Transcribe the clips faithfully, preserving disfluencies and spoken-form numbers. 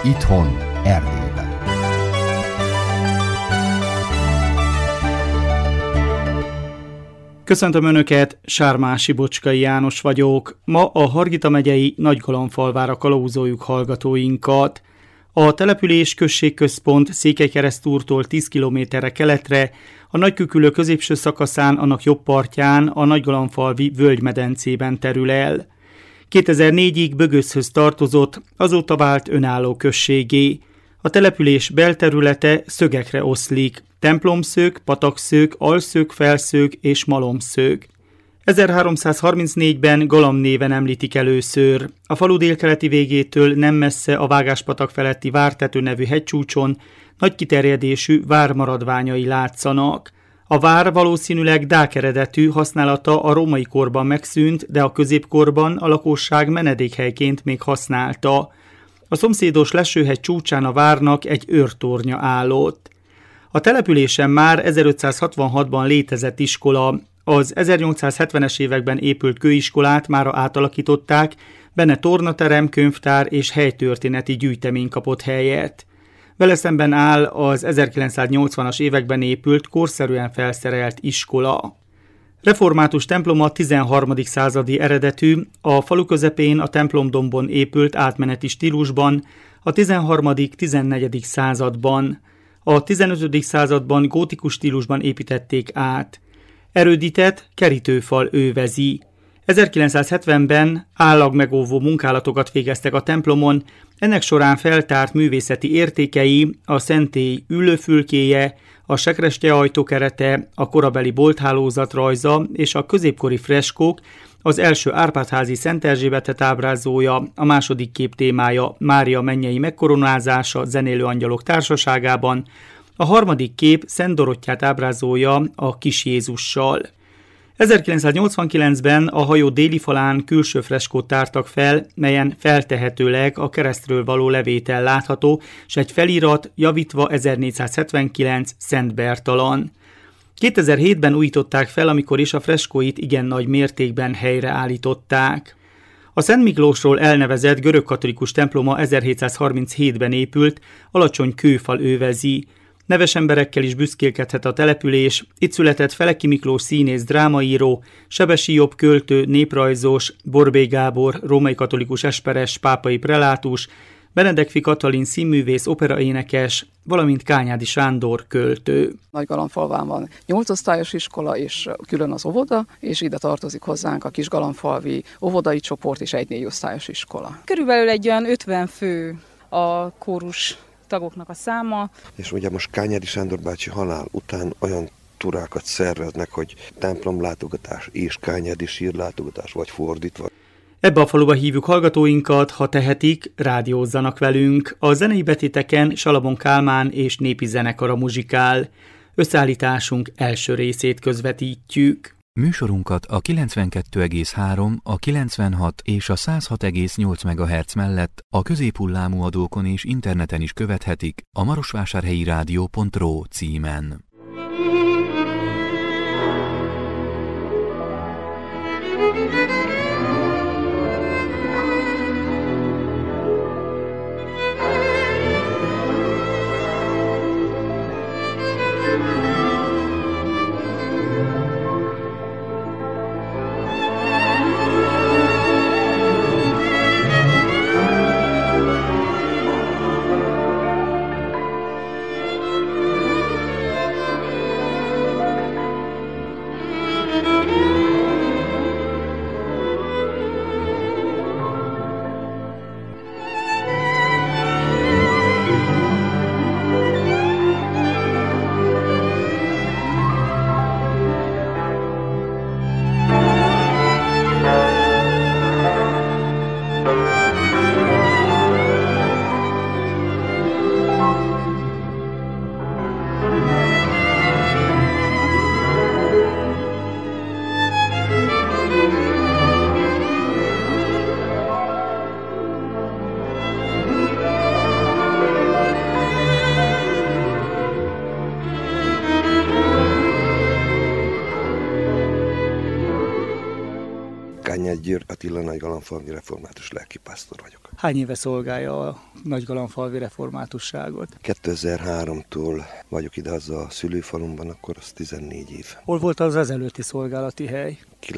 Itthon, Erdélyben. Köszöntöm Önöket, Sármási Bocskai János vagyok. Ma a Hargita megyei Nagygalamfalvára kalauzoljuk hallgatóinkat. A település községközpont Székelykeresztúrtól tíz kilométerre keletre, a Nagykükülő középső szakaszán, annak jobb partján, a Nagygalamfalvi völgymedencében terül el. kétezer-négyig Bögöszhöz tartozott, azóta vált önálló községgé. A település belterülete szögekre oszlik: templomszög, patakszög, alszög, felszög és malomszög. ezerháromszázharmincnégyben Galamb néven említik először. A falu délkeleti végétől nem messze a Vágáspatak feletti Vártető nevű hegycsúcson nagy kiterjedésű vár maradványai látszanak. A vár valószínűleg dák eredetű, használata a római korban megszűnt, de a középkorban a lakosság menedékhelyként még használta. A szomszédos Lesőhegy csúcsán a várnak egy őrtornya állott. A településen már ezerötszázhatvanhatban létezett iskola. Az ezernyolcszázhetvenes években épült kőiskolát mára átalakították, benne tornaterem, könyvtár és helytörténeti gyűjtemény kapott helyet. Vele szemben áll az ezerkilencszáznyolcvanas években épült, korszerűen felszerelt iskola. Református temploma tizenharmadik századi eredetű, a falu közepén a templomdombon épült átmeneti stílusban, a tizenharmadik-tizennegyedik században. A tizenötödik században gótikus stílusban építették át. Erődített kerítőfal övezi. ezerkilencszázhetvenben állagmegóvó munkálatokat végeztek a templomon, ennek során feltárt művészeti értékei, a szentély ülőfülkéje, a sekrestye ajtókerete, a korabeli bolthálózat rajza és a középkori freskók, az első Árpád-házi Szent Erzsébetet ábrázolja, a második kép témája Mária mennyei megkoronázása zenélő angyalok társaságában, a harmadik kép Szent Dorottyát ábrázolja a Kis Jézussal. ezerkilencszáznyolcvankilencben a hajó déli falán külső freskót tártak fel, melyen feltehetőleg a keresztről való levétel látható, s egy felirat javítva ezernégyszázhetvenkilenc Szent Bertalan. kétezer-hétben újították fel, amikor is a freskóit igen nagy mértékben helyreállították. A Szent Miklósról elnevezett görögkatolikus temploma ezerhétszázharminchétben épült, alacsony kőfal övezi. Neves emberekkel is büszkélkedhet a település, itt született Feleki Miklós színész, drámaíró, Sebesi Jobb költő, néprajzos, Borbély Gábor, római katolikus esperes, pápai prelátus, Benedekfi Katalin színművész, operaénekes, valamint Kányádi Sándor költő. Nagygalamfalván van nyolc osztályos iskola és külön az óvoda, és ide tartozik hozzánk a Kisgalamfalvi óvodai csoport és egy négy osztályos iskola. Körülbelül egy olyan ötven fő a kórus tagoknak a száma. És ugye most Kányádi Sándor bácsi halál után olyan turákat szerveznek, hogy templomlátogatás és kányádi sírlátogatás, vagy fordítva. Ebbe a faluba hívjuk hallgatóinkat, ha tehetik, rádiózzanak velünk. A zenei betéteken Salamon Kálmán és népi zenekara muzsikál. Összeállításunk első részét közvetítjük. Műsorunkat a kilencvenkettő egész három, a kilencvenhat és a száz hat egész nyolc megahertz mellett a középhullámú adókon és interneten is követhetik a marosvásárhelyi rádió pont ro címen. Győr Attila nagygalamfalvi református lelkipásztor vagyok. Hány éve szolgálja a nagygalamfalvi reformátusságot? kétezer-háromtól vagyok ide az a szülőfalumban, akkor az tizennégy év. Hol volt az az előtti szolgálati hely?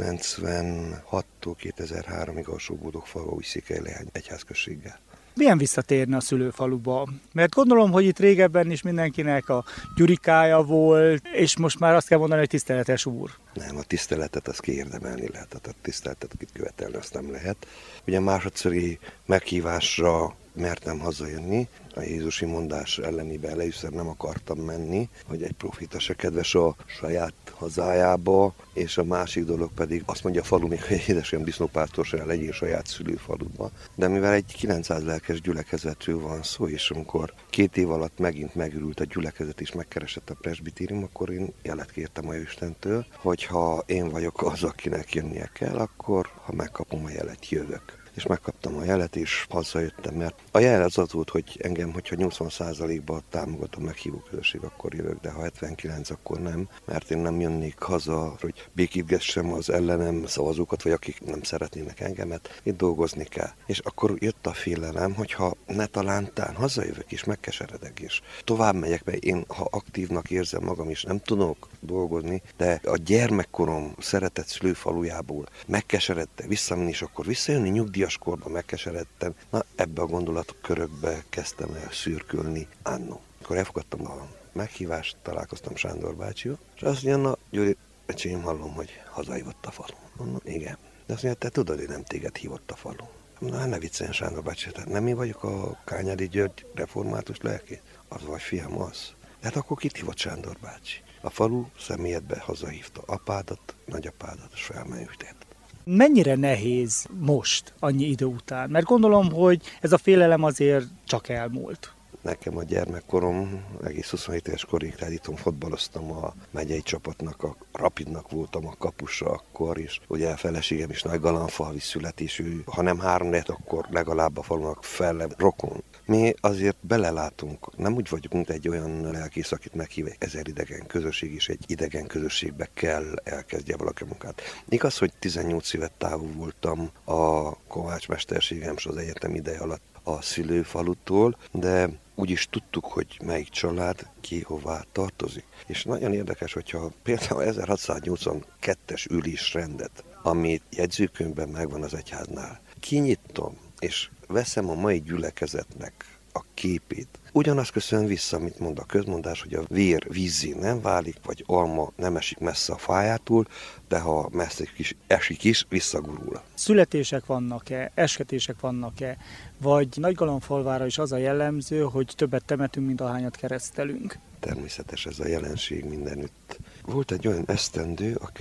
kilencvenhattól kétezer-háromig Alsó-Bódogfalva Újszékelylehány egyházközséggel. Milyen visszatérni a szülőfaluba? Mert gondolom, hogy itt régebben is mindenkinek a gyurikája volt, és most már azt kell mondani, hogy tiszteletes úr. Nem, a tiszteletet azt kiérdemelni lehet, tehát a tiszteletet akit követelni azt nem lehet. Ugye másodszori meghívásra mertem hazajönni, a jézusi mondás ellenében először nem akartam menni, hogy egy profita se kedves a saját hazájába, és a másik dolog pedig azt mondja a falu még, hogy édesem disznópásztor se legyél saját szülőfaludba. De mivel egy kilencszáz lelkes gyülekezetről van szó, és amikor két év alatt megint megürült a gyülekezet és megkeresett a presbitérium, akkor én jelet kértem a Istentől, hogy ha én vagyok az, akinek jönnie kell, akkor ha megkapom a jelet, jövök. És megkaptam a jelet, és hazajöttem, mert a jel az az volt, hogy engem, hogyha nyolcvan százalékban támogatom meghívó közösség, akkor jövök, de ha hetvenkilenc, akkor nem, mert én nem jönnék haza, hogy békítgessem az ellenem szavazókat, vagy akik nem szeretnének engemet, itt dolgozni kell. És akkor jött a félelem, hogyha ne talántán hazajövök, és megkeseredek, és tovább megyek, mert én, ha aktívnak érzem magam, és nem tudok dolgozni, de a gyermekkorom szeretett szülőfalujából megkeseredte visszamenni, és akkor visszajönni nyugdíjas korban megkeseredtem. Na, ebbe a gondolatkörökbe kezdtem el szürkülni annó. Akkor elfogadtam a meghívást, találkoztam Sándor bácsival, és azt mondja, na Gyuri, öcsém, hallom, hogy hazahívott a falu. Mondom, igen. De azt mondja, te tudod, hogy nem téged hívott a falu. Mondom, hát ne vicceljen, Sándor bácsi, tehát nem én vagyok a Kányádi György református lelki? Az vagy, fiam, az. Hát akkor kit hívott Sándor bácsi? A falu személyedbe hazahívta apádat, nagyapádat, és felmenőtett. Mennyire nehéz most, annyi idő után? Mert gondolom, hogy ez a félelem azért csak elmúlt. Nekem a gyermekkorom, egész huszonhét éves korig, tehát itthon fotbaloztam a megyei csapatnak, a Rapidnak voltam a kapusa akkor is. Ugye a feleségem is nagygalamfalvi születésű, ha nem három lehet, akkor legalább a falunak felle rokon. Mi azért belelátunk, nem úgy vagyunk, mint egy olyan lelkész, akit meghív egy ezer idegen közösség, és egy idegen közösségbe kell elkezdje valaki munkát. Igaz, hogy tizennyolc évet távol voltam a Kovács mesterségem és az egyetem ideje alatt a szülőfalutól, de úgy is tudtuk, hogy melyik család ki hová tartozik. És nagyon érdekes, hogyha például ezerhatszáznyolcvankettes ülésrendet, amit jegyzőkönyvben megvan az egyháznál, kinyitom, és veszem a mai gyülekezetnek a képét. Ugyanazt köszön vissza, amit mond a közmondás, hogy a vér vízzé nem válik, vagy alma nem esik messze a fájától, de ha messze is esik is, visszagurul. Születések vannak-e, esketések vannak-e, vagy Nagygalamfalvára is az a jellemző, hogy többet temetünk, mint ahányat keresztelünk? Természetes ez a jelenség mindenütt. Volt egy olyan esztendő, a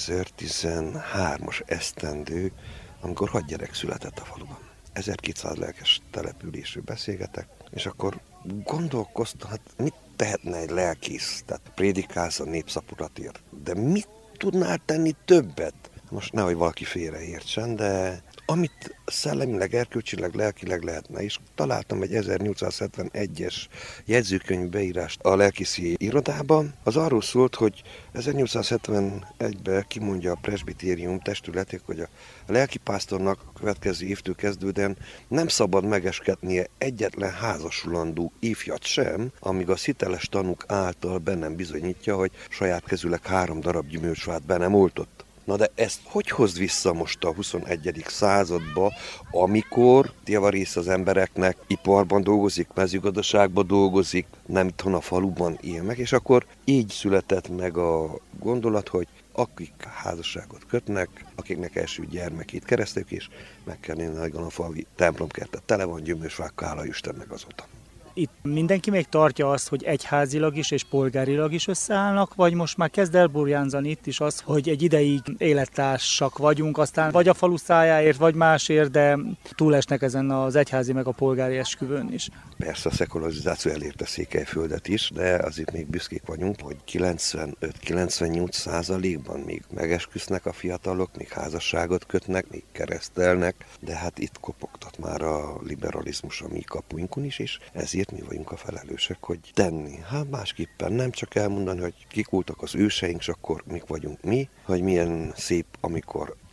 kétezer-tizenhármas esztendő, amikor hat gyerek született a faluban. ezerkétszáz lelkes településről beszélgetek, és akkor gondolkoztam, hát mit tehetne egy lelkész, tehát prédikálsz a népszaporatért, de mit tudnál tenni többet? Most nehogy valaki félreértsen, de amit szellemileg, erkölcsileg, lelkileg lehetne, és találtam egy ezernyolcszázhetvenegyes jegyzőkönyv beírást a lelkészi irodában, az arról szólt, hogy ezernyolcszázhetvenegyben kimondja a presbitérium testületek, hogy a lelkipásztornak a következő évtől kezdődően nem szabad megeskednie egyetlen házasulandó ifjat sem, amíg a hiteles tanúk által be nem bizonyítja, hogy saját kezüleg három darab gyümölcsfát be nem oltott. Na de ezt hogy hozd vissza most a huszonegyedik századba, amikor javarész az embereknek iparban dolgozik, mezőgazdaságban dolgozik, nem itthon a faluban él meg, és akkor így született meg a gondolat, hogy akik házasságot kötnek, akiknek első gyermekét keresztük, és meg kell nézni Nagygalamfalvi templomkertet, tele van gyümölcsfákkal, hála Istennek azóta. Itt mindenki még tartja azt, hogy egyházilag is és polgárilag is összeállnak, vagy most már kezd elburjánzani itt is az, hogy egy ideig élettársak vagyunk, aztán vagy a falu szájáért, vagy másért, de túlesnek ezen az egyházi meg a polgári esküvőn is. Persze a szekularizáció elérte Székelyföldet is, de azért még büszkék vagyunk, hogy kilencvenöt-kilencvennyolc százalékban még megesküsznek a fiatalok, még házasságot kötnek, még keresztelnek, de hát itt kopogtat már a liberalizmus a mi kapuinkon is, és ezért mi vagyunk a felelősek, hogy tenni. Hát másképpen nem csak elmondani, hogy kik voltak az őseink, és akkor mik vagyunk mi, hogy milyen szép, amikor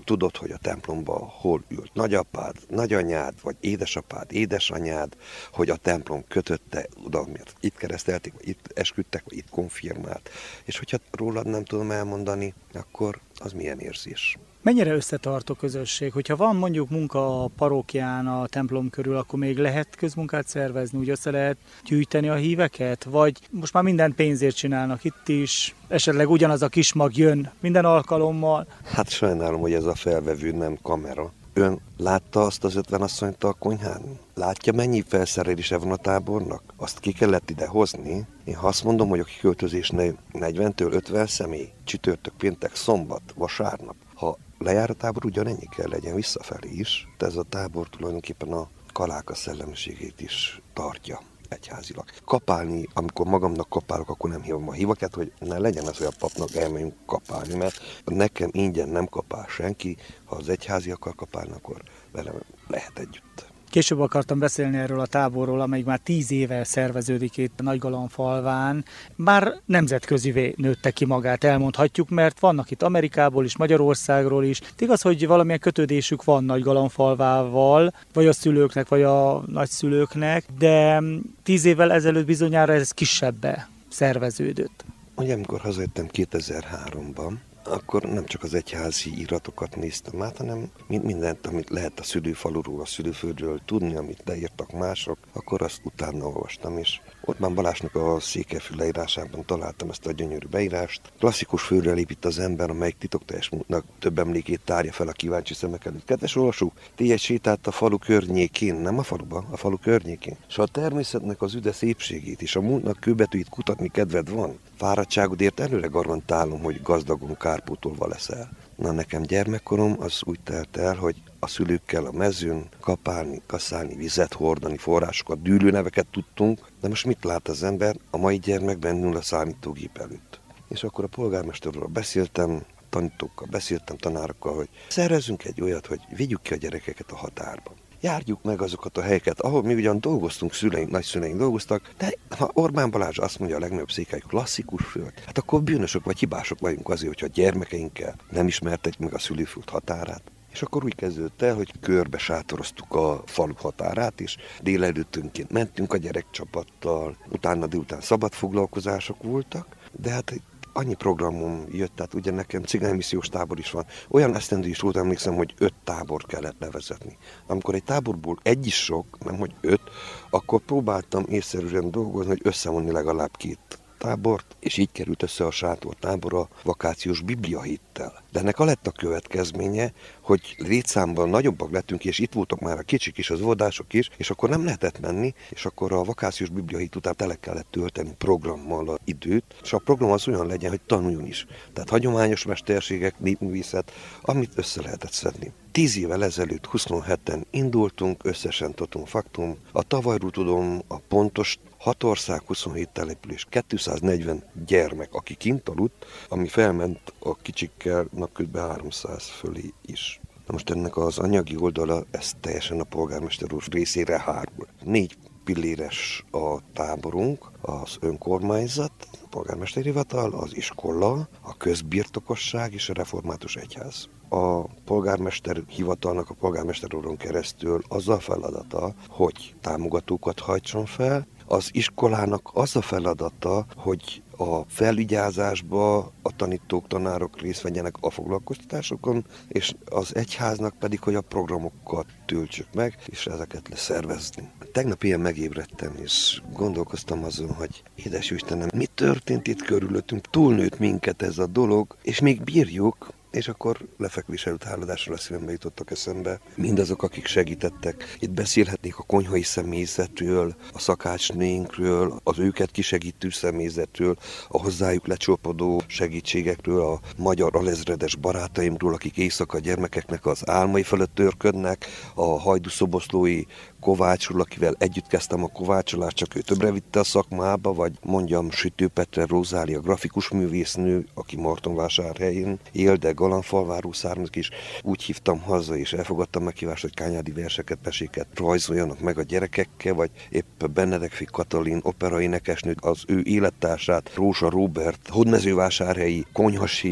tudod, hogy a templomban hol ült nagyapád, nagyanyád, vagy édesapád, édesanyád, hogy a templom kötötte oda, mert itt keresztelték, vagy itt esküdtek, vagy itt konfirmált. És hogyha rólad nem tudom elmondani, akkor az milyen érzés? Mennyire összetart a közösség? Hogyha van mondjuk munka a parókián, a templom körül, akkor még lehet közmunkát szervezni, úgy össze lehet gyűjteni a híveket? Vagy most már mindent pénzért csinálnak itt is, esetleg ugyanaz a kis mag jön minden alkalommal? Hát sajnálom, hogy ez a felvevő nem kamera. Ön látta azt az ötven asszonyt a konyhán? Látja, mennyi felszerelése van a tábornak? Azt ki kellett ide hozni? Én ha azt mondom, hogy a kiköltözés negyventől ötven személy, csütörtök, péntek, szombat, vasárnap, ha lejár a tábor, ugyanennyi kell legyen visszafelé is, de ez a tábor tulajdonképpen a kaláka szellemiségét is tartja egyházilag. Kapálni, amikor magamnak kapálok, akkor nem hívom a hívakat, hogy ne legyen az, hogy a papnak elmegyünk kapálni, mert nekem ingyen nem kapál senki, ha az egyházi akar kapálni, akkor velem lehet együtt. Később akartam beszélni erről a táborról, amelyik már tíz éve szerveződik itt Nagygalamfalván. Már nemzetközivé nőtte ki magát, elmondhatjuk, mert vannak itt Amerikából is, Magyarországról is. Igaz, hogy valamilyen kötődésük van Nagygalamfalvával, vagy a szülőknek, vagy a nagyszülőknek, de tíz évvel ezelőtt bizonyára ez kisebbe szerveződött. Ugye, amikor hazajöttem kétezer-háromban, akkor nem csak az egyházi iratokat néztem át, hanem mindent, amit lehet a szülőfaluról, a szülőföldről tudni, amit leírtak mások, akkor azt utána olvastam, és Orbán Balázsnak a Székelyfű leírásában találtam ezt a gyönyörű beírást. Klasszikus főről épít az ember, amelyik titokteljes múltnak több emlékét tárja fel a kíváncsi szemek előtt. Kedves olvasó, ti egy sétált a falu környékén, nem a faluba, a falu környékén, és a természetnek az üde szépségét és a múltnak kőbetűit kutatni kedved van. Fáradtságodért előre garantálom, hogy gazdagon kárpótolva leszel. Na, nekem gyermekkorom az úgy telt el, hogy a szülőkkel a mezőn kapálni, kaszálni, vizet hordani, forrásokat, dűlőneveket tudtunk, de most mit lát az ember? A mai gyermek bennül a számítógép előtt. És akkor a polgármesterről beszéltem, tanítókkal beszéltem, tanárokkal, hogy szervezzünk egy olyat, hogy vigyük ki a gyerekeket a határba. Járjuk meg azokat a helyeket, ahol mi ugyan dolgoztunk, szüleink, nagyszüleink dolgoztak, de ha Orbán Balázs azt mondja, a legnagyobb Székely klasszikus föld, hát akkor bűnösök vagy hibások vagyunk azért, hogyha a gyermekeinkkel nem ismertetjük meg a szülőföld határát. És akkor úgy kezdődött el, hogy körbe sátoroztuk a falu határát, és délelőttönként mentünk a gyerekcsapattal, utána délután szabad foglalkozások voltak, de hát annyi programom jött, tehát ugye nekem cigánymissziós tábor is van. Olyan esztendő is volt, emlékszem, hogy öt tábor kellett levezetni. Amikor egy táborból egy is sok, nem hogy öt, akkor próbáltam észszerűen dolgozni, hogy összevonni legalább két tábort, és így került össze a sátor tábor a vakációs bibliahittel. De ennek a lett a következménye, hogy létszámban nagyobbak lettünk, és itt voltak már a kicsik is, az óvodások is, és akkor nem lehetett menni, és akkor a vakációs bibliahit után tele kellett tölteni programmal az időt, és a program az olyan legyen, hogy tanuljon is. Tehát hagyományos mesterségek, népművészet, amit össze lehetett szedni. Tíz évvel ezelőtt huszonheten indultunk, összesen totum faktum. A tavalyról tudom a pontos hat ország, huszonhét település, kétszáznegyven gyermek, aki kint aludt, ami felment a kicsikkel nap kb. háromszáz fölé is. Na most ennek az anyagi oldala, ez teljesen a polgármester úr részére hárul. Négy pilléres a táborunk, az önkormányzat, a polgármesteri hivatal, az iskola, a közbirtokosság és a református egyház. A polgármester hivatalnak a polgármester úron keresztül az a feladata, hogy támogatókat hajtson fel, az iskolának az a feladata, hogy a felügyázásba a tanítók, tanárok részt vegyenek a foglalkoztatásokon, és az egyháznak pedig, hogy a programokat töltsük meg, és ezeket leszervezni. Tegnap ilyen megébredtem, és gondolkoztam azon, hogy édes Istenem, mi történt itt körülöttünk, túlnőtt minket ez a dolog, és még bírjuk, és akkor lefekvés előtt háladásra a szívembe jutottak eszembe mindazok, akik segítettek. Itt beszélhetnék a konyhai személyzetről, a szakácsnőinkről, az őket kisegítő személyzetről, a hozzájuk lecsapodó segítségekről, a magyar alezredes barátaimról, akik éjszaka gyermekeknek az álmai fölött törködnek, a hajdúszoboszlói Kovácsról, akivel együtt kezdtem a kovácsolást, csak ő többre vitte a szakmába, vagy mondjam Sütő Petre Rózália, grafikus művésznő, aki Martonvásárhelyén él, de Galamfalváról származik is. Úgy hívtam haza, és elfogadtam meghívást, hogy kányádi verseket, meséket rajzoljanak meg a gyerekekkel, vagy épp Benedekfi Katalin operaénekesnő, az ő élettársát, Rózsa Róbert, hódmezővásárhelyi konyhaséfet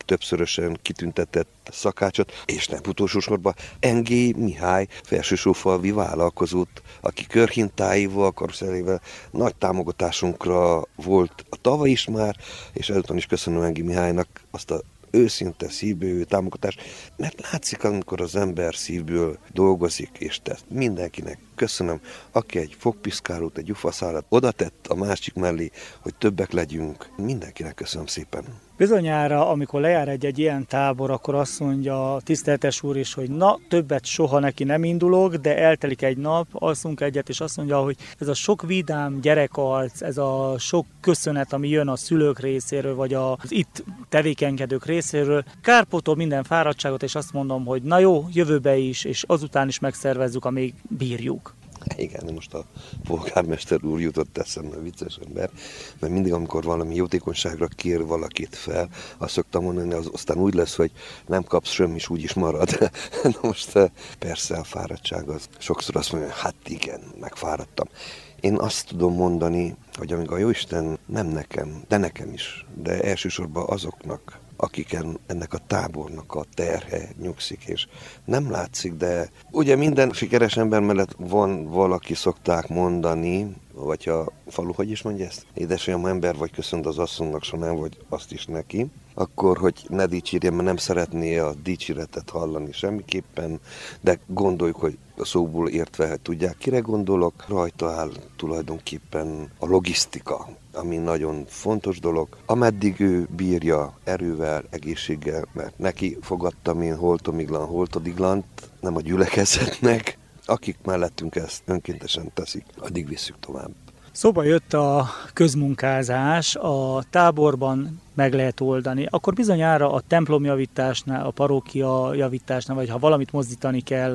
többszörösen kitüntetett szakácsot, és nem utolsó sorban Engé Mihály felsősófalvi vállalkozót, aki körhintáival, karuszellével nagy támogatásunkra volt a tavaly is már, és ezután is köszönöm Engé Mihálynak azt a őszinte szívből támogatást, mert látszik, amikor az ember szívből dolgozik és tesz. Mindenkinek köszönöm, aki egy fogpiszkálót, egy ufaszálat oda tett a másik mellé, hogy többek legyünk. Mindenkinek köszönöm szépen. Bizonyára, amikor lejár egy-egy ilyen tábor, akkor azt mondja a tiszteletes úr is, hogy na, többet soha neki nem indulok, de eltelik egy nap, alszunk egyet, és azt mondja, hogy ez a sok vidám gyerekarc, ez a sok köszönet, ami jön a szülők részéről, vagy az itt tevékenykedők részéről, kárpótol minden fáradtságot, és azt mondom, hogy na jó, jövőbe is, és azután is megszervezzük, amíg bírjuk. Igen, most a polgármester úr jutott eszembe, vicces ember, mert mindig, amikor valami jótékonyságra kér valakit fel, azt szoktam mondani, az aztán úgy lesz, hogy nem kapsz semmi, és úgy is marad. Na most persze a fáradtság az sokszor azt mondja, hát igen, megfáradtam. Én azt tudom mondani, hogy amíg a Jóisten nem nekem, de nekem is, de elsősorban azoknak, akiken ennek a tábornak a terhe nyugszik, és nem látszik, de ugye minden sikeres ember mellett van valaki, szokták mondani, vagy a falu, hogy is mondja ezt? Édesanyám, ember vagy, köszönt az asszonynak, s nem vagy azt is neki, akkor, hogy ne dicsérjen, mert nem szeretné a dicséretet hallani semmiképpen, de gondoljuk, hogy a szóból értve, hogy tudják, kire gondolok, rajta áll tulajdonképpen a logisztika, ami nagyon fontos dolog. Ameddig ő bírja erővel, egészséggel, mert neki fogadtam én holtomiglan, holtodiglant, nem a gyülekezetnek, akik mellettünk ezt önkéntesen teszik, addig visszük tovább. Szóba jött a közmunkázás, a táborban meg lehet oldani. Akkor bizonyára a templomjavításnál, a parókia javításnál, vagy ha valamit mozdítani kell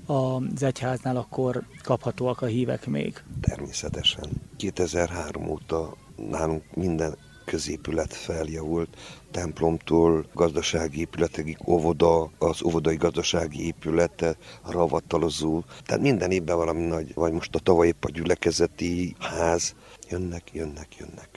az egyháznál, akkor kaphatóak a hívek még. Természetesen. kétezer-három óta nálunk minden középület feljavult, templomtól gazdasági épületekig, óvoda, az óvodai gazdasági épülete, a ravattalozó, tehát minden évben valami nagy, vagy most a tavaly épp a gyülekezeti ház, jönnek, jönnek, jönnek.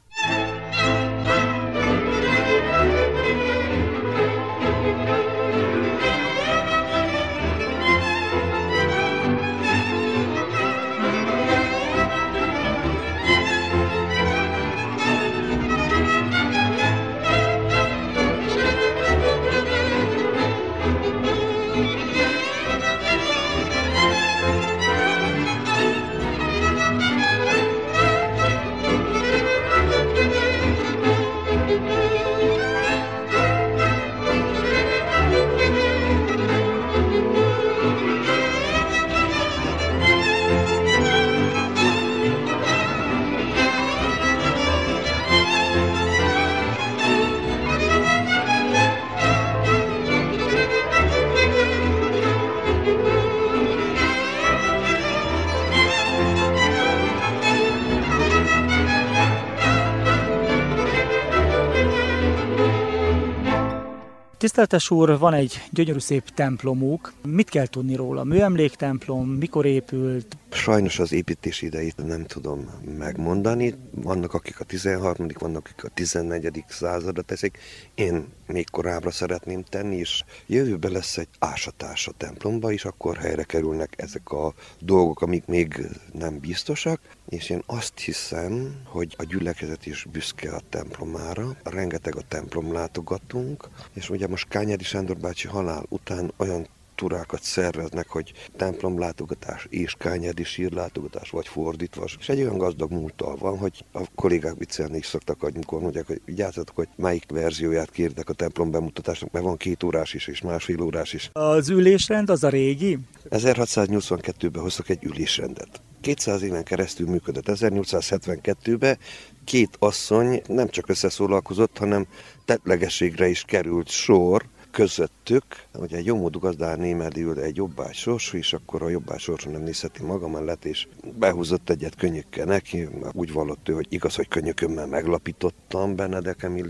Tiszteltes úr, van egy gyönyörű szép templomuk. Mit kell tudni róla? Műemléktemplom, mikor épült? Sajnos az építés idejét nem tudom megmondani. Vannak, akik a tizenharmadik, vannak, akik a tizennegyedik századra teszik. Én még korábbra szeretném tenni, és jövőben lesz egy ásatás a templomba, és akkor helyre kerülnek ezek a dolgok, amik még nem biztosak. És én azt hiszem, hogy a gyülekezet is büszke a templomára. Rengeteg a templom látogatunk, és ugye most Kányádi Sándor bácsi halál után olyan turákat szerveznek, hogy templomlátogatás és Kányádi sírlátogatás, vagy fordítva. És egy olyan gazdag múlttal van, hogy a kollégák viccelni is szoktak, amikor mondják, hogy vigyázzatok, hogy melyik verzióját kérnek a templom bemutatásnak, mert van két órás is és másfél órás is. Az ülésrend az a régi? ezerhatszáznyolcvankettőben hoztak egy ülésrendet. kétszáz éven keresztül működött. ezernyolcszázhetvenkettőben két asszony nem csak összeszólalkozott, hanem tettlegességre is került sor közöttük, hogy egy jómódú gazdár némedi ül egy jobbágy sorsú, és akkor a jobbágy sorsú nem nézheti maga mellett, és behúzott egyet könnyükkel neki, úgy vallott ő, hogy igaz, hogy könnyökömmel meglapítottam Benedek Emiliát,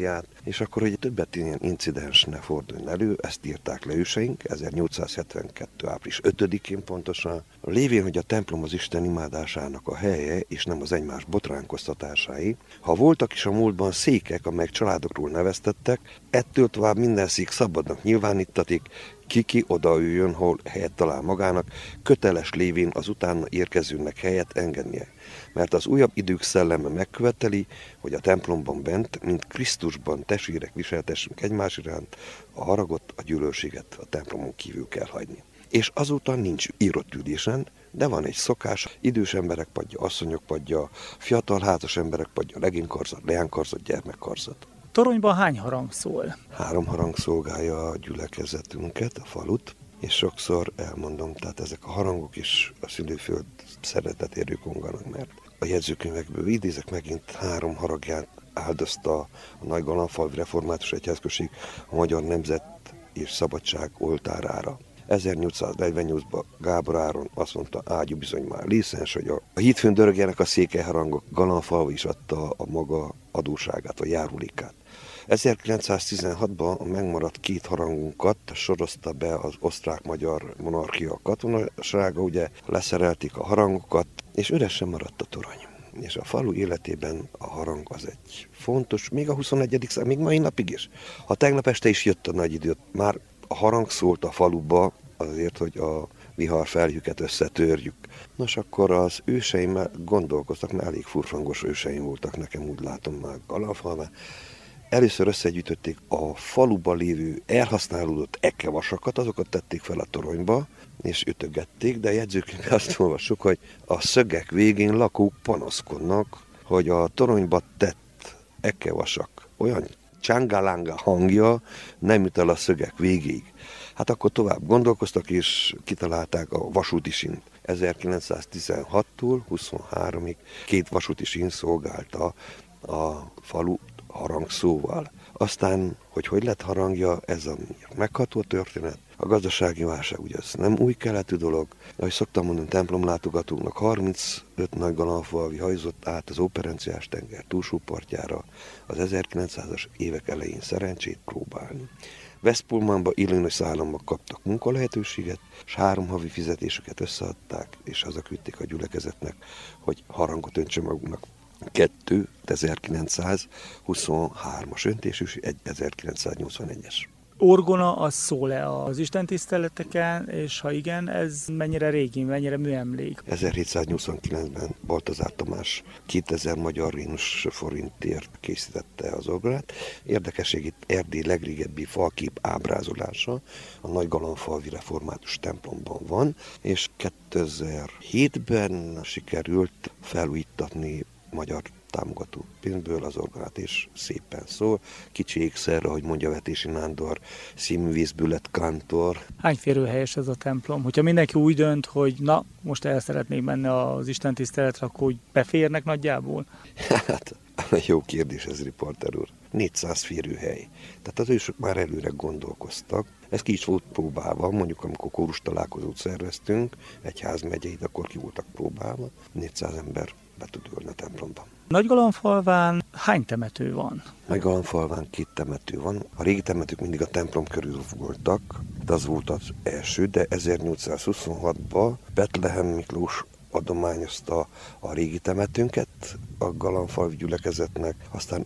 és akkor, hogy többet ilyen incidens ne forduljon elő, ezt írták le őseink, ezernyolcszázhetvenkettő. április ötödikén pontosan, lévén, hogy a templom az Isten imádásának a helye, és nem az egymás botránkoztatásái. Ha voltak is a múltban székek, amelyek családokról neveztettek, ettől tovább minden szék szabadnak nyilvánítatik, kiki odaüljön, hol helyet talál magának, köteles lévén az utána érkezőnek helyet engednie. Mert az újabb idők szelleme megköveteli, hogy a templomban bent, mint Krisztusban testvérek viseltessünk egymás iránt, a haragot, a gyűlölséget a templomon kívül kell hagyni. És azóta nincs írott ülésen, de van egy szokás, idős emberek padja, asszonyok padja, fiatal házas emberek padja, legénykarzat, leánykarzat, gyermekkarzat. Toronyban hány harang szól? Három harang szolgálja a gyülekezetünket, a falut, és sokszor elmondom, tehát ezek a harangok is a szülőföld szeretetérő konganak, mert a jegyzőkönyvekből idézek megint három haragját áldozta a Nagygalamfalvi Református Egyházközség a magyar nemzet és szabadság oltárára. ezernyolcszáznegyvennyolcban Gábor Áron azt mondta, ágyú bizony már liszens, hogy a, a hídfőn dörögjenek a székelyharangok, Galamfalvi is adta a maga adóságát, a járulékát. ezerkilencszáztizenhatban a megmaradt két harangunkat sorozta be az osztrák-magyar monarchia katonasága, ugye leszerelték a harangokat, és üresen maradt a torony. És a falu életében a harang az egy fontos, még a huszonegyedik század, még mai napig is. Ha tegnap este is jött a nagy időt, már a harang szólt a faluba azért, hogy a viharfelhőket összetörjük. Nos, akkor az őseimmel gondolkoztak, mert elég furfangos őseim voltak nekem, úgy látom már Galamfalván. Először összegyűjtötték a faluban lévő elhasználódott ekevasakat, azokat tették fel a toronyba, és ütögették, de jegyzőkönyvben azt olvassuk, hogy a szögek végén lakók panaszkodnak, hogy a toronyba tett ekevasak olyan csángalánga hangja nem jut el a szögek végéig. Hát akkor tovább gondolkoztak, és kitalálták a vasúti sínt. ezerkilencszáztizenhattól huszonháromig két vasúti sín szolgálta a falu harangszóval. Aztán, hogy hogy lett harangja, ez a megható történet. A gazdasági válság ugye ez nem új keletű dolog. Ahogy szoktam mondani, templomlátogatóknak harmincöt Nagygalamfalvi hajzott át az Óperenciás tenger túlsó partjára az ezerkilencszázas évek elején szerencsét próbálni. West-Pullmanba, Illinois államban kaptak munkalehetőséget, és három havi fizetésüket összeadták, és hazaküldték a gyülekezetnek, hogy harangot öntse magunknak. Kettő ezerkilencszázhuszonhármas öntésű, egy ezerkilencszáznyolcvanegyes. Orgona az szól-e az istentiszteleteken, és ha igen, ez mennyire régi, mennyire műemlék? ezerhétszáznyolcvankilencben Baltazár Tamás kétezer magyar rénus forintért készítette az orgonát. Érdekesség itt Erdély legrégebbi falkép ábrázolása a Nagygalamfalvi Református templomban van, és kétezer-hétben sikerült felújítatni magyar támogató pénzből az orgonát, és szépen szól. Kicsi ékszerre, hogy mondja Vetési Nándor, színművészből lett kántor. Hány férőhelyes ez a templom? Hogyha mindenki úgy dönt, hogy na, most el szeretnék menni az istentiszteletre, akkor úgy beférnek nagyjából? Hát, jó kérdés ez, riporter úr. négyszáz férőhely. Tehát az ősök már előre gondolkoztak. Ez ki is volt próbálva, mondjuk amikor kórus találkozót szerveztünk, egyházmegyeit, akkor ki voltak próbálva. négyszáz ember be tud ülni a templomban. Nagygalamfalván hány temető van? Nagygalamfalván két temető van. A régi temetők mindig a templom körül voltak, de az volt az első, de ezernyolcszázhuszonhatban Betlehem Miklós adományozta a régi temetőnket a Galamfalvi gyülekezetnek, aztán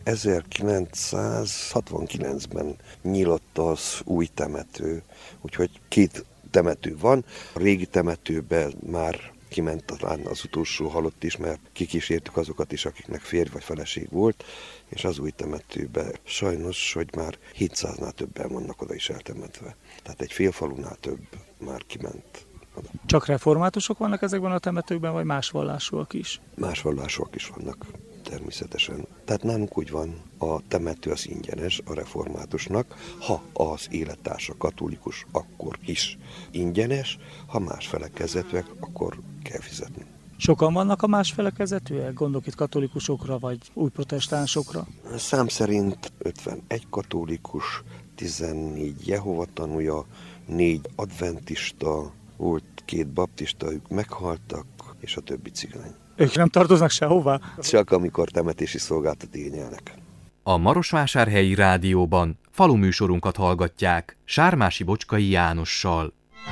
ezerkilencszázhatvankilencben nyílott az új temető, úgyhogy két temető van. A régi temetőben már kiment talán az utolsó halott is, mert kikísértük azokat is, akiknek férj vagy feleség volt, és az új temetőben sajnos, hogy már hétszáznál többen vannak oda is eltemetve. Tehát egy fél falunál több már kiment oda. Csak reformátusok vannak ezekben a temetőkben, vagy más vallásúak is? Más vallásúak is vannak, természetesen. Tehát nálunk úgy van, a temető az ingyenes a reformátusnak, ha az élettársa katolikus, akkor is ingyenes, ha más felekezetűek, akkor kell fizetni. Sokan vannak a más felekezetűek? Gondolok itt katolikusokra, vagy új protestánsokra? Szám szerint ötvenegy katolikus, tizennégy Jehova tanúja, négy adventista, volt két baptista, ők meghaltak, és a többi cigány. Ők nem tartoznak sehová? Csak amikor temetési szolgáltat igényelnek. A Marosvásárhelyi Rádióban faluműsorunkat hallgatják Sármási Bocskai Jánossal.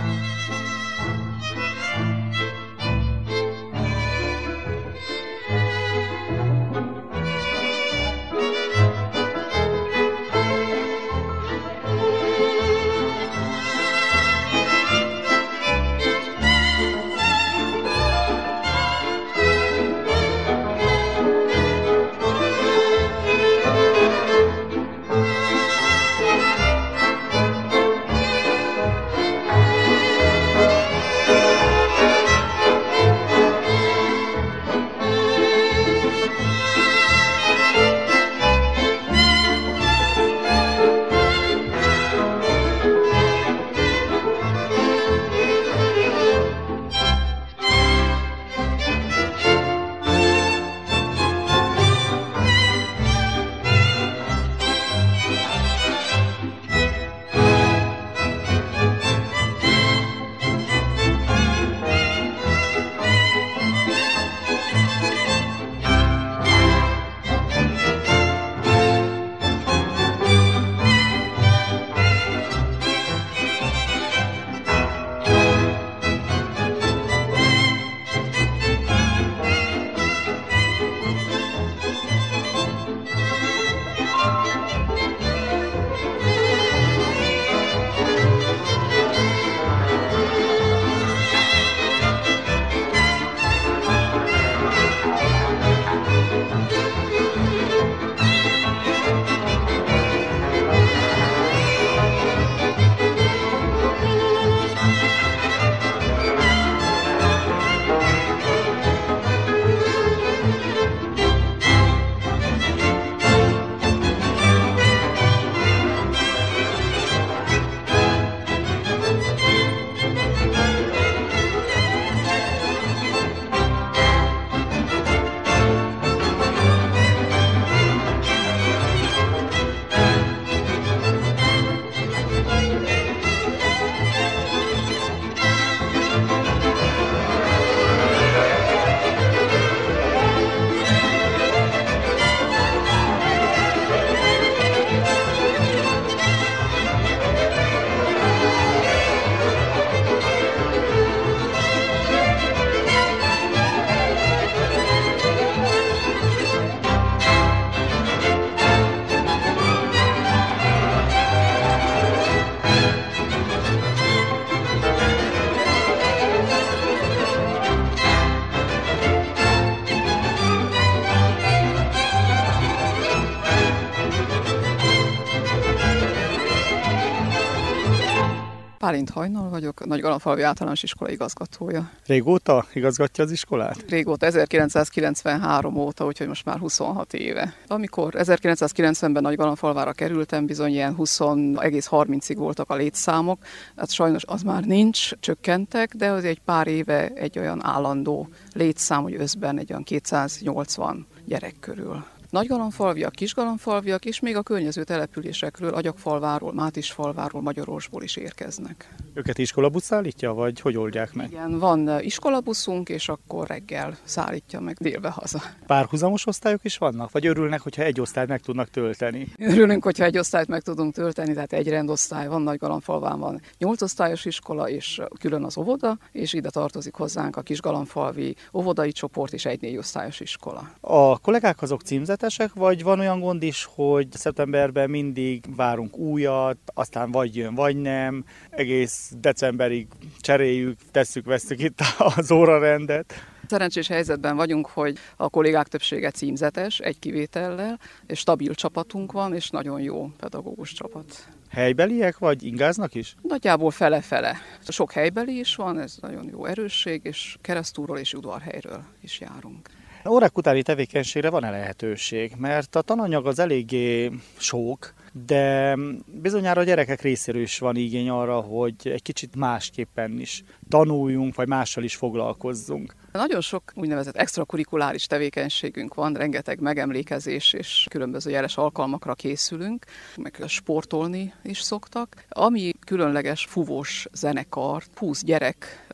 Pálint Hajnal vagyok, Nagygalamfalvi Általános Iskola igazgatója. Régóta igazgatja az iskolát? Régóta, ezerkilencszázkilencvenhárom óta, úgyhogy most már huszonhat éve. Amikor ezerkilencszázkilencvenben Nagygalamfalvára kerültem, bizony ilyen húsz egész harmincig voltak a létszámok. Hát sajnos az már nincs, csökkentek, de az egy pár éve egy olyan állandó létszám, hogy összben egy olyan kétszáznyolcvan gyerek körül. Nagygalamfalviak, kisgalamfalviak és még a környező településekről, Agyagfalváról, Mátisfalváról, Magyarósból is érkeznek. Őket iskolabusz szállítja, vagy hogy oldják meg? Igen, van iskolabuszunk, és akkor reggel szállítja meg délbe haza. Párhuzamos osztályok is vannak? Vagy örülnek, hogyha egy osztályt meg tudnak tölteni? Örülünk, hogyha egy osztályt meg tudunk tölteni, tehát egy rendosztály van, Nagygalamfalván van nyolc osztályos iskola, és külön az óvoda, és ide tartozik hozzánk a kisgalamfalvi óvodai csoport és egy négy osztályos iskola. A kollégák azok címzetesek, vagy van olyan gond is, hogy szeptemberben mindig várunk újat, aztán vagy jön, vagy nem, egész decemberig cseréljük, tesszük, vesszük itt az órarendet. Szerencsés helyzetben vagyunk, hogy a kollégák többsége címzetes, egy kivétellel, és stabil csapatunk van, és nagyon jó pedagógus csapat. Helybeliek, vagy ingáznak is? Nagyjából fele-fele. Sok helybeli is van, ez nagyon jó erősség, és Keresztúról és Udvarhelyről is járunk. Órák utáni tevékenységre van-e lehetőség? Mert a tananyag az eléggé sok, de bizonyára a gyerekek részéről is van igény arra, hogy egy kicsit másképpen is tanuljunk, vagy mással is foglalkozzunk. Nagyon sok úgynevezett extrakurikuláris tevékenységünk van, rengeteg megemlékezés és különböző jeles alkalmakra készülünk, meg sportolni is szoktak. Ami különleges fuvós zenekar, húsz gyerek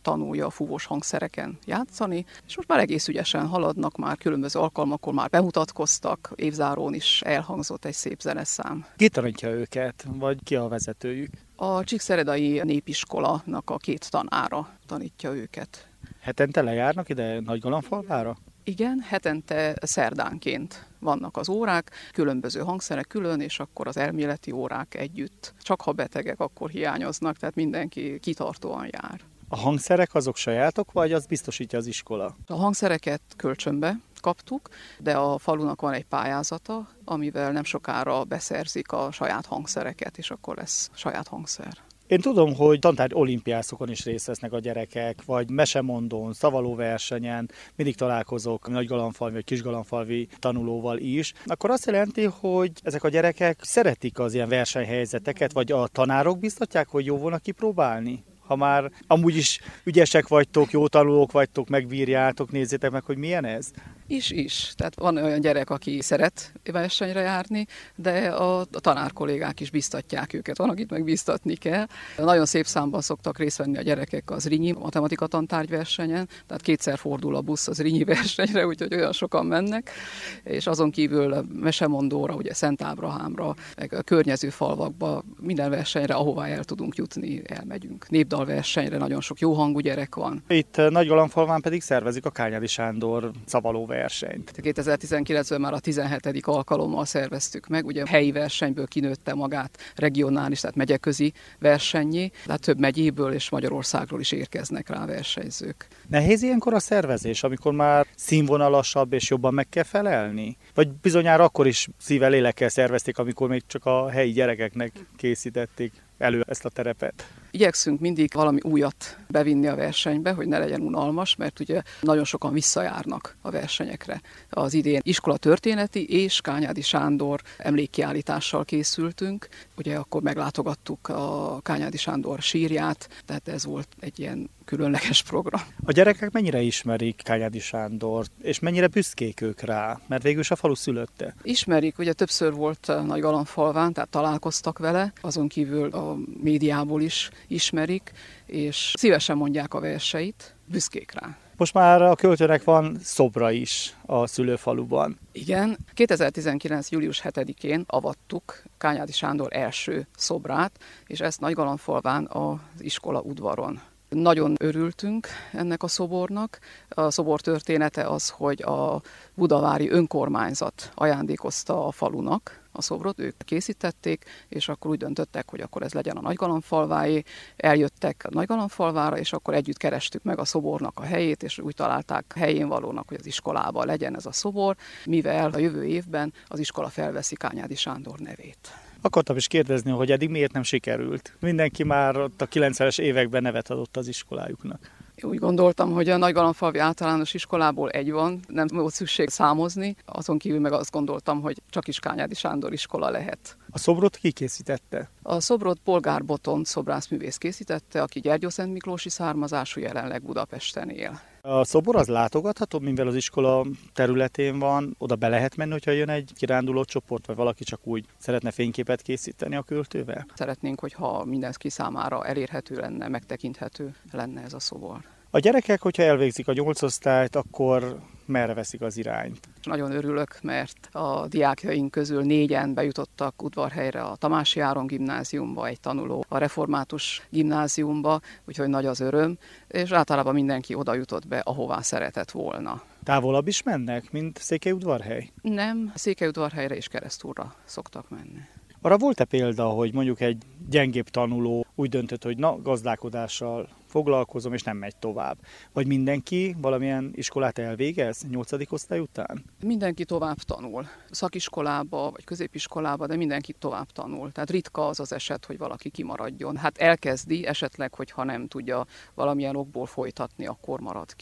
tanulja a fúvós hangszereken játszani, és most már egész ügyesen haladnak, már különböző alkalmakon már bemutatkoztak, évzárón is elhangzott egy szép zeneszám. Ki tanítja őket, vagy ki a vezetőjük? A Csíkszeredai Népiskolának a két tanára tanítja őket. Hetente lejárnak ide Nagygalamfalvára? Igen, hetente szerdánként vannak az órák, különböző hangszerek külön, és akkor az elméleti órák együtt. Csak ha betegek, akkor hiányoznak, tehát mindenki kitartóan jár. A hangszerek azok sajátok, vagy az biztosítja az iskola? A hangszereket kölcsönbe kaptuk, de a falunak van egy pályázata, amivel nem sokára beszerzik a saját hangszereket, és akkor lesz saját hangszer. Én tudom, hogy tantárgy olimpiászokon is részt vesznek a gyerekek, vagy mesemondón, szavalóversenyen, mindig találkozok nagygalamfalvi vagy kisgalamfalvi tanulóval is. Akkor azt jelenti, hogy ezek a gyerekek szeretik az ilyen versenyhelyzeteket, vagy a tanárok biztatják, hogy jó volna kipróbálni? Ha már amúgy is ügyesek vagytok, jó tanulók vagytok, megbírjátok, nézzétek meg, hogy milyen ez? Is, is. Tehát van olyan gyerek, aki szeret versenyre járni, de a tanár kollégák is biztatják őket. Van, akit meg biztatni kell. Nagyon szép számban szoktak részt venni a gyerekek az Rinyi matematika tantárgyversenyen, tehát kétszer fordul a busz az Rinyi versenyre, úgyhogy olyan sokan mennek, és azon kívül Mesemondóra, ugye Szent Ábrahámra, meg a környező falvakba, minden versenyre, ahová el tudunk jutni, elmegyünk. Népdalversenyre nagyon sok jó hangú gyerek van. Itt Nagygalamfalván pedig szervezik a Kányádi Sándor szavalóversenyt. kétezer-tizenkilencben már a tizenhetedik alkalommal szerveztük meg, ugye a helyi versenyből kinőtte magát regionális, tehát megyeközi versennyé, tehát több megyéből és Magyarországról is érkeznek rá versenyzők. Nehéz ilyenkor a szervezés, amikor már színvonalasabb és jobban meg kell felelni? Vagy bizonyára akkor is szíve lélekkel szervezték, amikor még csak a helyi gyerekeknek készítették elő ezt a terepet? Igyekszünk mindig valami újat bevinni a versenybe, hogy ne legyen unalmas, mert ugye nagyon sokan visszajárnak a versenyekre. Az idén iskolatörténeti és Kányádi Sándor emlékkiállítással készültünk. Ugye akkor meglátogattuk a Kányádi Sándor sírját, tehát ez volt egy ilyen különleges program. A gyerekek mennyire ismerik Kányádi Sándort, és mennyire büszkék ők rá, mert végül is a falu szülötte? Ismerik, ugye többször volt Nagygalamfalván, tehát találkoztak vele, azon kívül a médiából is ismerik, és szívesen mondják a verseit, büszkék rá. Most már a költőnek van szobra is a szülőfaluban. Igen, kétezer-tizenkilenc. július hetedikén avattuk Kányádi Sándor első szobrát, és ezt Nagygalamfalván az iskola udvaron. Nagyon örültünk ennek a szobornak. A szobor története az, hogy a budavári önkormányzat ajándékozta a falunak a szobrot, ők készítették, és akkor úgy döntöttek, hogy akkor ez legyen a Nagygalamfalváé. Eljöttek a Nagygalamfalvára, és akkor együtt kerestük meg a szobornak a helyét, és úgy találták helyén valónak, hogy az iskolában legyen ez a szobor, mivel a jövő évben az iskola felveszi Kányádi Sándor nevét. Akartam is kérdezni, hogy eddig miért nem sikerült. Mindenki már ott a kilencvenes években nevet adott az iskolájuknak. Úgy gondoltam, hogy a Nagygalamfalvi általános iskolából egy van, nem volt szükség számozni, azon kívül meg azt gondoltam, hogy csak is Kányádi Sándor iskola lehet. A szobrot ki készítette? A szobrot Polgár Botond szobrászművész készítette, aki Gyergyószentmiklósi származású, jelenleg Budapesten él. A szobor az látogatható, mivel az iskola területén van, oda be lehet menni, hogyha jön egy kiránduló csoport, vagy valaki csak úgy szeretne fényképet készíteni a költővel? Szeretnénk, hogyha mindenki számára elérhető lenne, megtekinthető lenne ez a szobor. A gyerekek, hogyha elvégzik a nyolcosztályt, akkor merre veszik az irányt? Nagyon örülök, mert a diákjaink közül négyen bejutottak Udvarhelyre a Tamási Áron gimnáziumba, egy tanuló a református gimnáziumba, úgyhogy nagy az öröm, és általában mindenki oda jutott be, ahová szeretett volna. Távolabb is mennek, mint Székelyudvarhely? Nem, Székelyudvarhelyre és Keresztúrra szoktak menni. Arra volt-e példa, hogy mondjuk egy gyengébb tanuló úgy döntött, hogy na, gazdálkodással foglalkozom, és nem megy tovább? Vagy mindenki valamilyen iskolát elvégez nyolcadik osztály után? Mindenki tovább tanul. Szakiskolába, vagy középiskolába, de mindenki tovább tanul. Tehát ritka az az eset, hogy valaki kimaradjon. Hát elkezdi, esetleg, hogyha nem tudja valamilyen okból folytatni, akkor marad ki.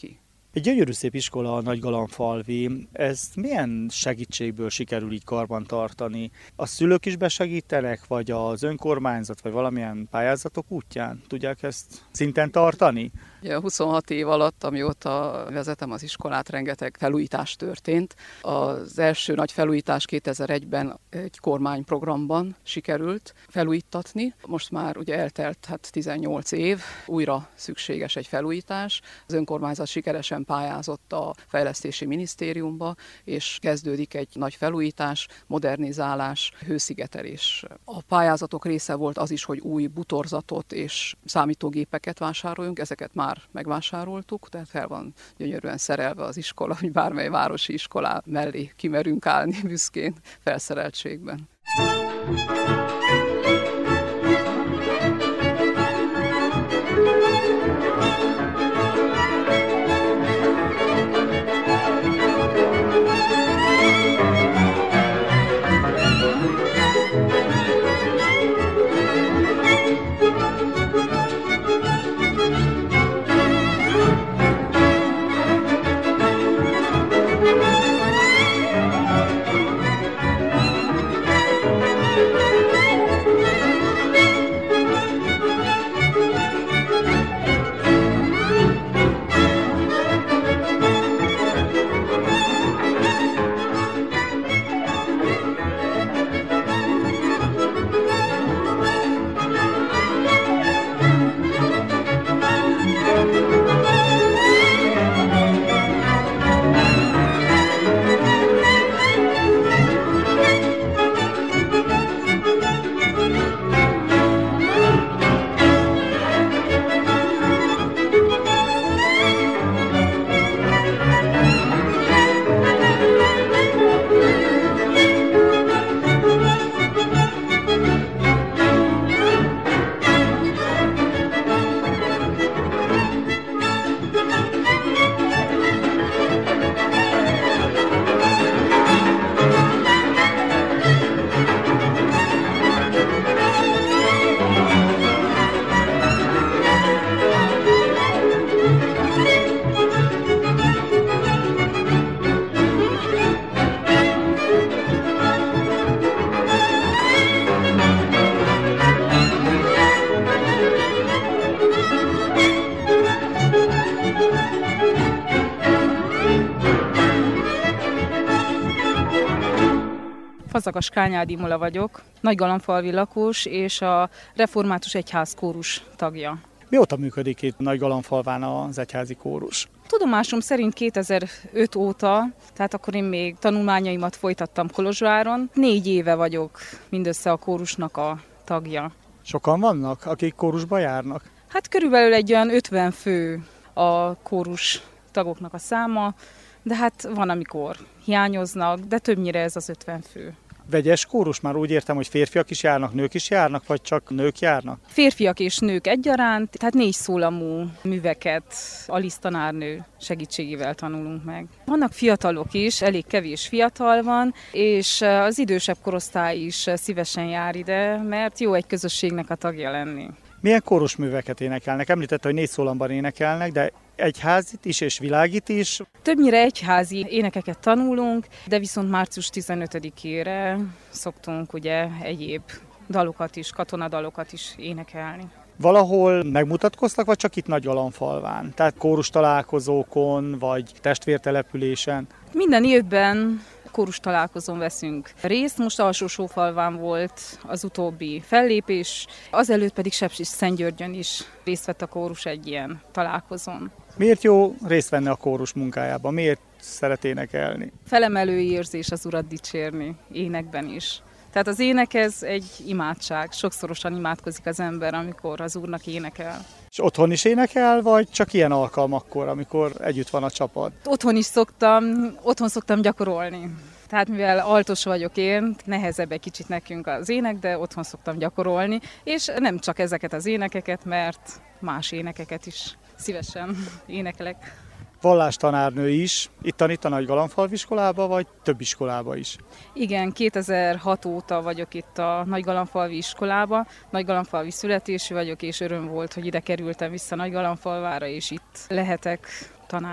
Egy gyönyörű szép iskola a Nagygalamfalvi. Ezt milyen segítségből sikerül így karban tartani? A szülők is besegítenek, vagy az önkormányzat, vagy valamilyen pályázatok útján tudják ezt szinten tartani? Ja, huszonhat év alatt, amióta vezetem az iskolát, rengeteg felújítás történt. Az első nagy felújítás kétezer-egyben egy kormányprogramban sikerült felújítatni. Most már ugye eltelt hát tizennyolc év, újra szükséges egy felújítás. Az önkormányzat sikeresen pályázott a fejlesztési minisztériumba, és kezdődik egy nagy felújítás, modernizálás, hőszigetelés. A pályázatok része volt az is, hogy új butorzatot és számítógépeket vásároljunk, ezeket már megvásároltuk, tehát fel van gyönyörűen szerelve az iskola, hogy bármely városi iskolá mellé kimerünk állni büszkén felszereltségben. Fazakas Kányádi Imola vagyok, Nagygalamfalvi lakos és a Református Egyház kórus tagja. Mióta működik itt Nagygalamfalván az egyházi kórus? Tudomásom szerint kétezer-öt óta, tehát akkor én még tanulmányaimat folytattam Kolozsváron. Négy éve vagyok mindössze a kórusnak a tagja. Sokan vannak, akik kórusba járnak? Hát körülbelül egy olyan ötven fő a kórus tagoknak a száma, de hát van, amikor hiányoznak, de többnyire ez az ötven fő. Vegyes kórus? Már úgy értem, hogy férfiak is járnak, nők is járnak, vagy csak nők járnak? Férfiak és nők egyaránt, tehát négy szólamú műveket Alisz tanárnő segítségével tanulunk meg. Vannak fiatalok is, elég kevés fiatal van, és az idősebb korosztály is szívesen jár ide, mert jó egy közösségnek a tagja lenni. Milyen kórusműveket énekelnek? Említette, hogy négy szólamban énekelnek, de egyházit is és világit is? Többnyire egyházi énekeket tanulunk, de viszont március tizenötödikére szoktunk ugye egyéb dalokat is, katonadalokat is énekelni. Valahol megmutatkoztak, vagy csak itt Nagygalamfalván? Tehát kórus találkozókon, vagy testvértelepülésen? Minden évben kórus találkozón veszünk részt. Most Alsó-Sófalván volt az utóbbi fellépés, azelőtt pedig Sepsiszentgyörgyön is részt vett a kórus egy ilyen találkozón. Miért jó részt venni a kórus munkájában? Miért szeret énekelni? Felemelő érzés az Urat dicsérni, énekben is. Tehát az ének ez egy imádság. Sokszorosan imádkozik az ember, amikor az Úrnak énekel. És otthon is énekel, vagy csak ilyen alkalmakkor, amikor együtt van a csapat? Otthon is szoktam, otthon szoktam gyakorolni. Tehát mivel altos vagyok én, nehezebb egy kicsit nekünk az ének, de otthon szoktam gyakorolni. És nem csak ezeket az énekeket, mert más énekeket is szívesen énekelek. Vallástanárnő is. Itt tanít a Nagygalamfalvi iskolába, vagy több iskolába is? Igen, kétezer-hat óta vagyok itt a Nagygalamfalvi iskolába. Nagygalamfalvi születésű vagyok, és öröm volt, hogy ide kerültem vissza Nagygalamfalvára, és itt lehetek tanár.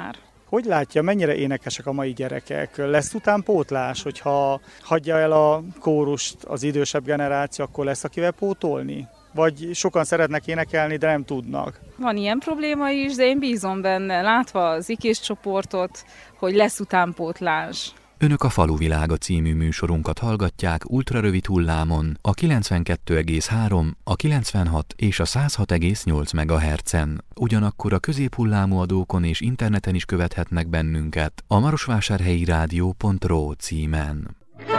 Hogy látja, mennyire énekesek a mai gyerekek? Lesz utánpótlás, hogyha hagyja el a kórust az idősebb generáció, akkor lesz akivel pótolni? Vagy sokan szeretnek énekelni, de nem tudnak? Van ilyen probléma is, de én bízom benne, látva az ikés csoportot, hogy lesz utánpótlás. Önök a Faluvilága című műsorunkat hallgatják ultrarövid hullámon, a kilencvenkettő egész három, a kilencvenhat és a száz hat egész nyolc megahertzen. Ugyanakkor a középhullámú adókon és interneten is követhetnek bennünket a marosvásárhelyi rádió pont ro címen.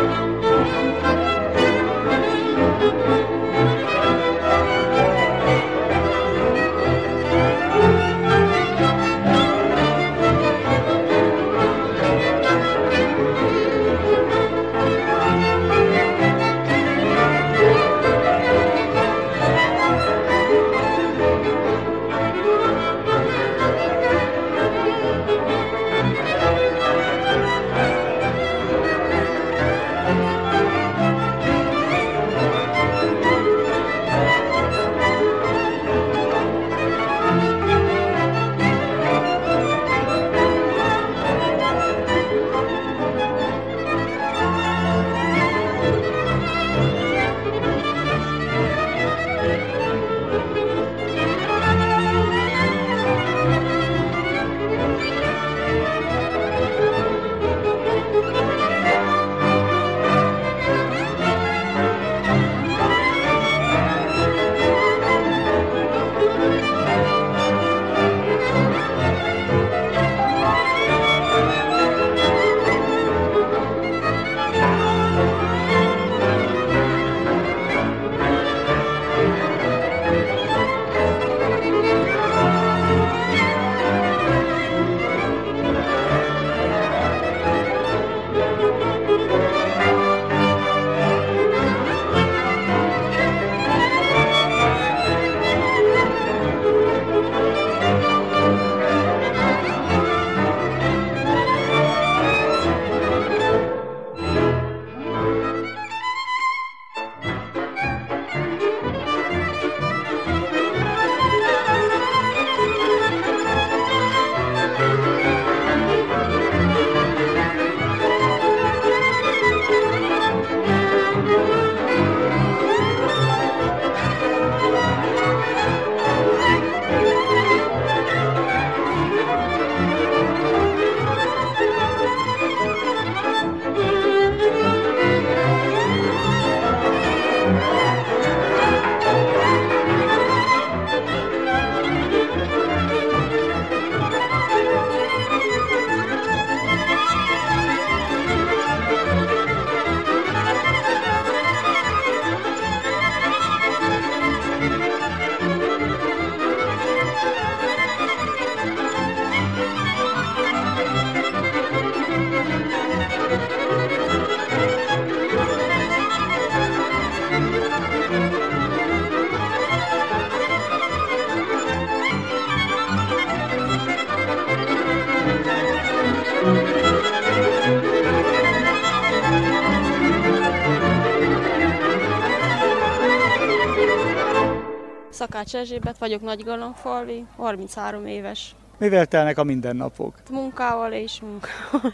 Szakács Erzsébet vagyok, Nagygalomfalvi, harminchárom éves. Mivel telnek a mindennapok? Munkával és munkával.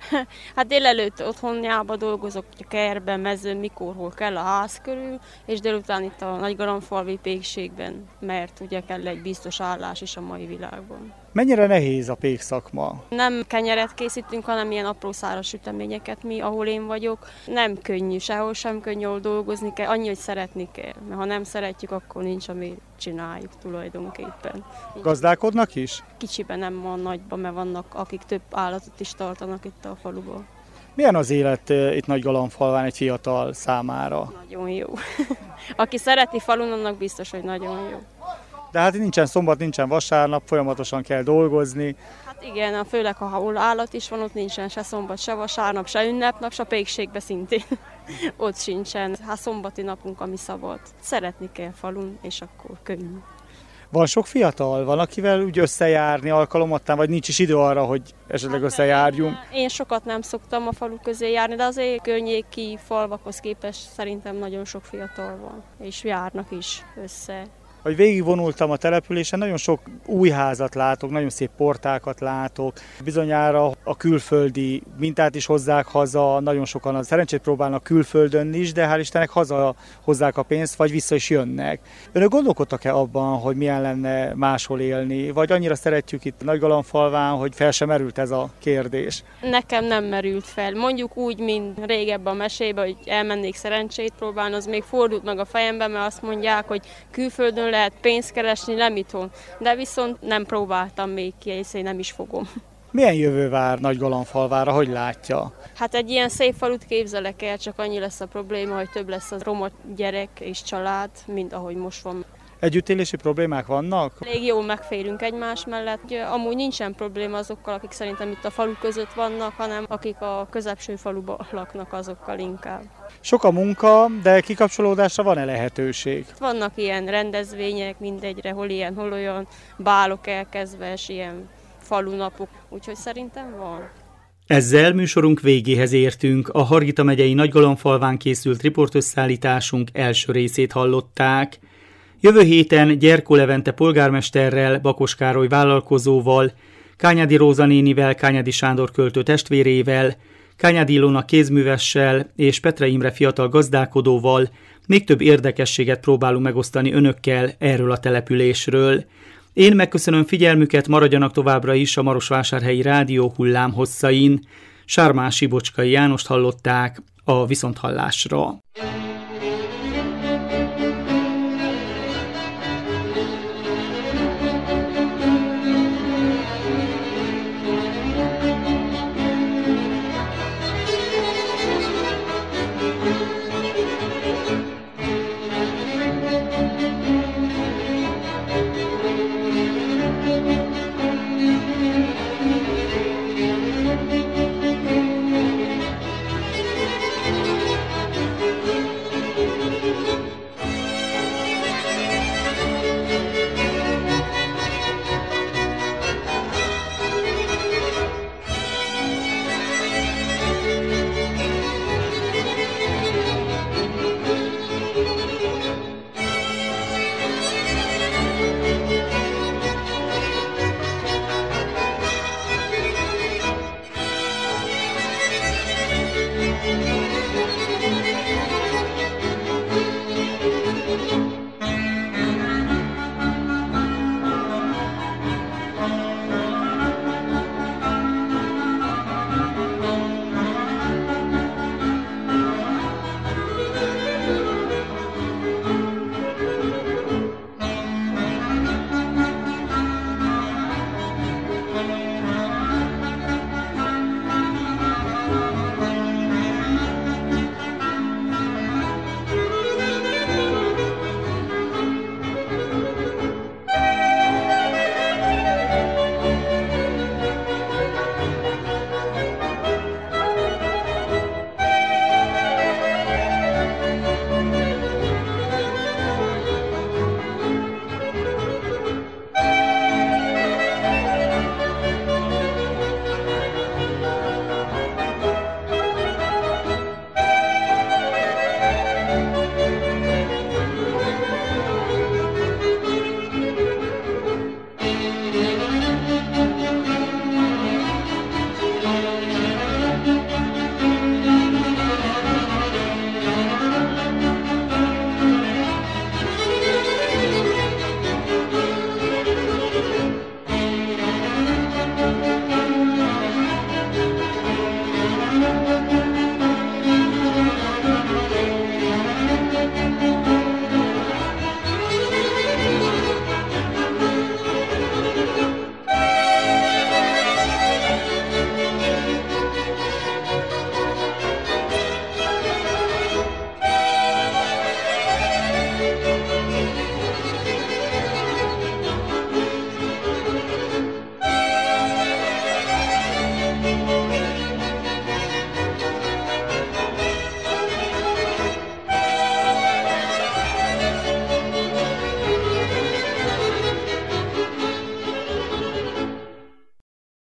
Hát délelőtt otthonjába dolgozok, a kertben, mezőn, mikor, hol kell a ház körül, és délután itt a Nagygalomfalvi pékségben, mert ugye kell egy biztos állás is a mai világban. Mennyire nehéz a pékszakma? Nem kenyeret készítünk, hanem ilyen apró száraz süteményeket mi, ahol én vagyok. Nem könnyű, sehol sem könnyű, ahol dolgozni kell, annyi, hogy szeretni kell. Mert ha nem szeretjük, akkor nincs, amit csináljuk tulajdonképpen. Gazdálkodnak is? Kicsiben, nem van nagyban, mert vannak, akik több állatot is tartanak itt a faluban. Milyen az élet itt Nagygalomfalván egy fiatal számára? Nagyon jó. Aki szereti falun, annak biztos, hogy nagyon jó. De hát nincsen szombat, nincsen vasárnap, folyamatosan kell dolgozni. Hát igen, főleg ha ahol állat is van, ott nincsen se szombat, se vasárnap, se ünnepnap, se pékségbe szintén. Ott sincsen. Hát szombati napunk, ami szabad. Szeretni kell falun, és akkor könnyű. Van sok fiatal? Van, akivel úgy összejárni alkalomattán, vagy nincs is idő arra, hogy esetleg hát összejárjunk? Én, én sokat nem szoktam a falu közé járni, de azért környéki falvakhoz képest szerintem nagyon sok fiatal van, és járnak is össze. Hogy végigvonultam a településen, nagyon sok új házat látok, nagyon szép portákat látok. Bizonyára a külföldi mintát is hozzák haza, nagyon sokan a szerencsét próbálnak külföldön is, de hál' Istennek haza hozzák a pénzt, vagy vissza is jönnek. Önök gondolkodtak-e abban, hogy milyen lenne máshol élni, vagy annyira szeretjük itt Nagygalamfalván, hogy fel sem merült ez a kérdés? Nekem nem merült fel. Mondjuk úgy, mint régebben a mesében, hogy elmennék szerencsét próbálni, az még fordult meg a fejembe, mert azt mondják, hogy külföldön lehet pénzt keresni, nem itthon. De viszont nem próbáltam még ki, és én nem is fogom. Milyen jövő vár Nagygalamfalvára, hogy látja? Hát egy ilyen szép falut képzelek el, csak annyi lesz a probléma, hogy több lesz a roma gyerek és család, mint ahogy most van. Együttélési problémák vannak? Elég jól megférünk egymás mellett. Ugye, amúgy nincsen probléma azokkal, akik szerintem itt a falu között vannak, hanem akik a középső faluban laknak, azokkal inkább. Sok a munka, de kikapcsolódásra van-e lehetőség? Vannak ilyen rendezvények mindegyre, hol ilyen, hol olyan, bálok elkezdve, és ilyen falunapok, úgyhogy szerintem van. Ezzel műsorunk végéhez értünk. A Hargita megyei Nagygalamfalván készült riportösszállításunk első részét hallották. Jövő héten Gyerkó Levente polgármesterrel, Bakos Károly vállalkozóval, Kányádi Róza nénivel, Kányádi Sándor költő testvérével, Kányádi Ilona kézművessel és Petre Imre fiatal gazdálkodóval még több érdekességet próbálunk megosztani önökkel erről a településről. Én megköszönöm figyelmüket, maradjanak továbbra is a Marosvásárhelyi Rádió hullámhosszain. Sármási Bocskai Jánost hallották a viszonthallásra.